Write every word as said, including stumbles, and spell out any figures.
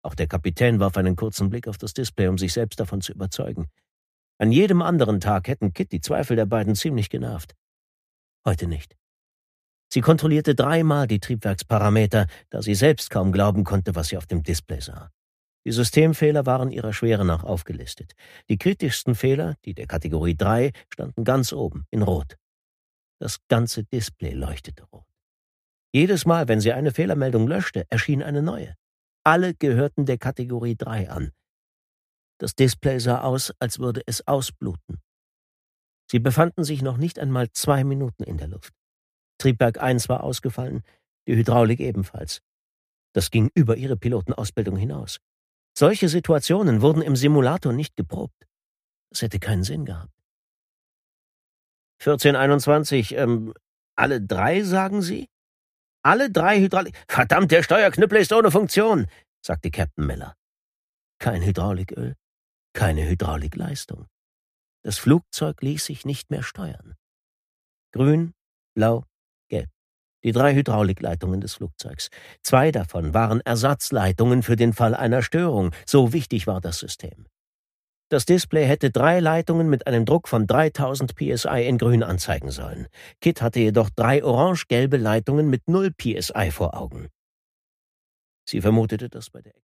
Auch der Kapitän warf einen kurzen Blick auf das Display, um sich selbst davon zu überzeugen. An jedem anderen Tag hätten Kit die Zweifel der beiden ziemlich genervt. Heute nicht. Sie kontrollierte dreimal die Triebwerksparameter, da sie selbst kaum glauben konnte, was sie auf dem Display sah. Die Systemfehler waren ihrer Schwere nach aufgelistet. Die kritischsten Fehler, die der Kategorie drei, standen ganz oben, in Rot. Das ganze Display leuchtete rot. Jedes Mal, wenn sie eine Fehlermeldung löschte, erschien eine neue. Alle gehörten der Kategorie drei an. Das Display sah aus, als würde es ausbluten. Sie befanden sich noch nicht einmal zwei Minuten in der Luft. Triebwerk eins war ausgefallen, die Hydraulik ebenfalls. Das ging über ihre Pilotenausbildung hinaus. Solche Situationen wurden im Simulator nicht geprobt. Das hätte keinen Sinn gehabt. vierzehn einundzwanzig, ähm, alle drei, sagen Sie? Alle drei Hydraulik... Verdammt, der Steuerknüppel ist ohne Funktion, sagte Captain Miller. Kein Hydrauliköl, keine Hydraulikleistung. Das Flugzeug ließ sich nicht mehr steuern. Grün, blau, gelb. Die drei Hydraulikleitungen des Flugzeugs. Zwei davon waren Ersatzleitungen für den Fall einer Störung. So wichtig war das System. Das Display hätte drei Leitungen mit einem Druck von dreitausend P S I in grün anzeigen sollen. Kit hatte jedoch drei orange-gelbe Leitungen mit null P S I vor Augen. Sie vermutete, dass bei der